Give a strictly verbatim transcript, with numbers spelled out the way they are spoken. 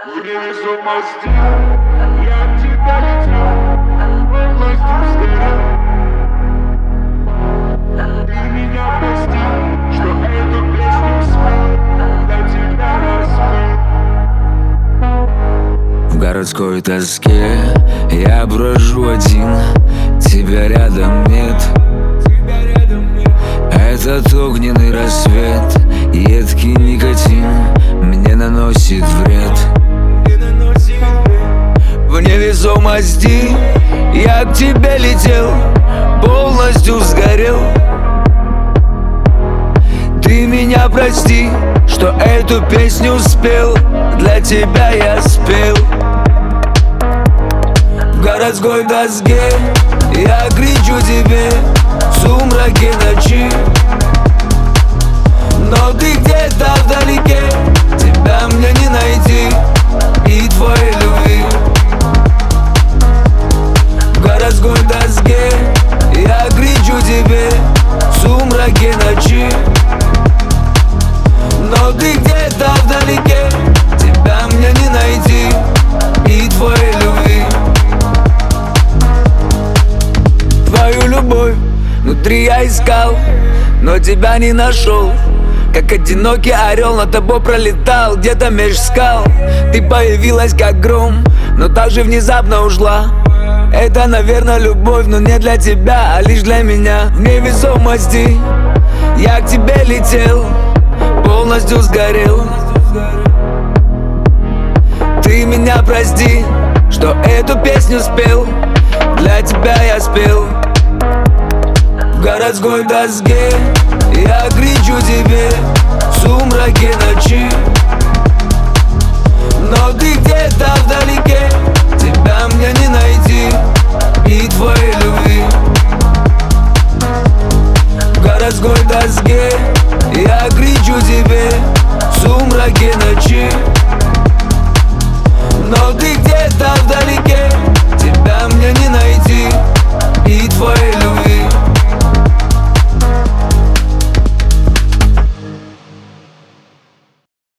В невесомости я от тебя летел, полностью сгорел. Ты меня прости, что эту песню спел, для тебя распел. В городской тоске я брожу один, тебя рядом нет. Этот огненный рассвет, едкий никотин мне наносит вред. В невесомости я к тебе летел, полностью сгорел. Ты меня прости, что эту песню спел, для тебя я спел. В городской доске я кричу тебе в сумраке ночи, но ты где-то вдалеке, тебя мне не найти и твоей любви. В городской доске я кричу тебе в сумраке ночи, но ты где-то вдалеке, тебя мне не найти и твоей любви. Твою любовь внутри я искал, но тебя не нашел. Как одинокий орел над тобой пролетал, где-то меж скал. Ты появилась как гром, но так же внезапно ушла. Это, наверное, любовь, но не для тебя, а лишь для меня. В невесомости я к тебе летел, полностью сгорел. Ты меня прости, что эту песню спел, для тебя я спел. В городской доске я кричу тебе в сумраке ночи, но ты где-то вдалеке, тебя мне не найти и твоей любви. В городской доске я кричу тебе в сумраке ночи,